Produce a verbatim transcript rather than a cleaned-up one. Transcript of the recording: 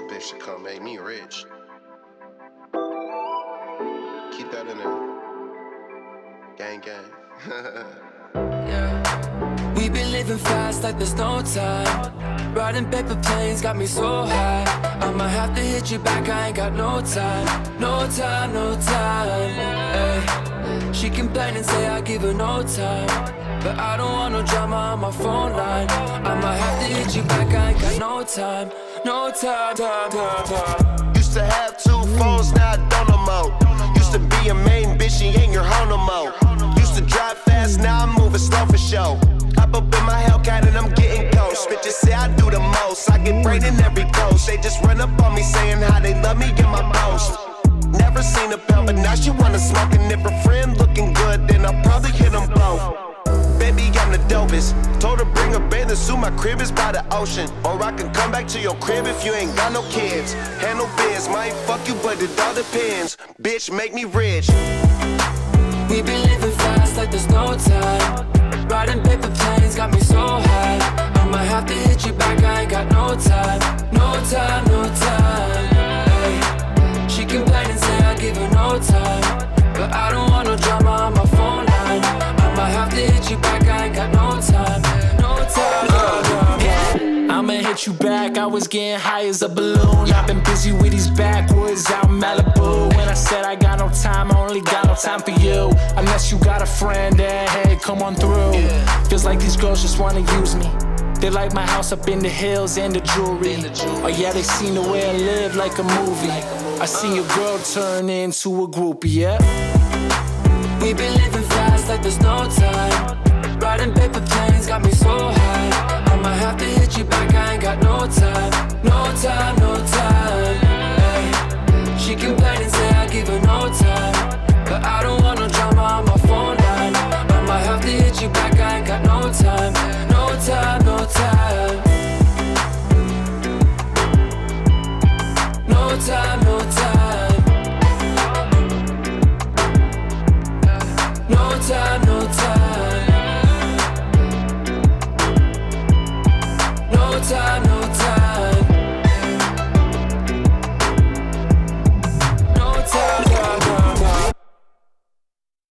bitch to come make me rich. Keep that in there. Gang, gang. Yeah. We been living fast like there's no time. Riding paper planes got me so high. I'ma have to hit you back, I ain't got no time. No time, no time. Ay. She complain and say I give her no time, but I don't want no drama on my phone line. I'ma have to hit you back, I ain't got no time. No time, time, time, time. Used to have two phones, now I don't no more. Used to be a main bitch, she ain't your hoe no more. Used to drive fast, now I'm moving slow for show. Hop up in my Hellcat and I'm getting ghost. Bitches say I do the most, I get brain in every coast. They just run up on me saying how they love me in my post. Never seen a pound, but now she wanna smoke. And if her friend looking good, then I'll probably hit them both. Baby, I'm the dopest. Told her bring a bathing suit, my crib is by the ocean. Or I can come back to your crib if you ain't got no kids. Handle biz, might fuck you, but it all depends. Bitch, make me rich. We been living fast like there's no time. Riding paper planes got me so high. I'ma have to hit you back, I ain't got no time. No time, no time. Ay. She complain and say I give her no time, but I don't want no drama on my phone line. I'ma have to hit you back, I ain't got no time. No time, no time. I'ma hit you back, I was getting high as a balloon. I've been busy with these backwoods out in Malibu. When I said I got no time, I only got no time for you. Unless you got a friend, then hey, come on through. Feels like these girls just wanna use me. They like my house up in the hills and the jewelry. Oh yeah, they seen the way I live like a movie. I seen your girl turn into a groupie, yeah. We been living fast like there's no time. Riding paper planes got me so high. I'ma have to hit you back, I ain't got no time. No time, no time. Ay. She complain and say I give her no time, but I don't want no drama on my phone line. I'ma have to hit you back, I ain't got no time. No time, no time. No time, no time. No time, no time. No time.